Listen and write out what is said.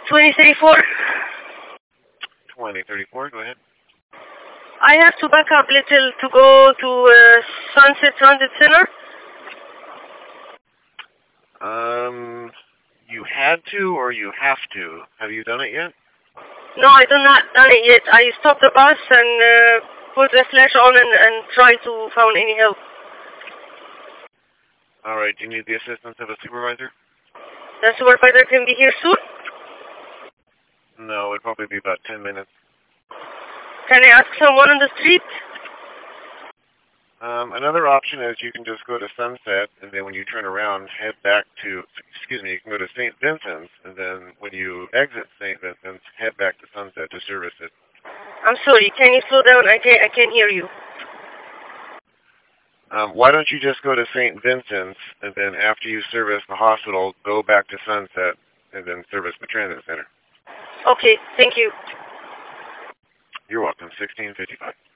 2034. 2034, go ahead. I have to back up little to go to Sunset Transit Center. You had to or you have to? Have you done it yet? No, I do not done it yet. I stopped the bus and put the flash on and try to find any help. All right. Do you need the assistance of a supervisor? The supervisor can be here soon. No, it'd probably be about 10 minutes. Can I ask someone on the street? Another option is you can just go to Sunset, and then when you turn around, head back to, you can go to St. Vincent's, and then when you exit St. Vincent's, head back to Sunset to service it. I'm sorry, can you slow down? I can't hear you. Why don't you just go to St. Vincent's, and then after you service the hospital, go back to Sunset, and then service the transit center. Okay, thank you. You're welcome. 1655.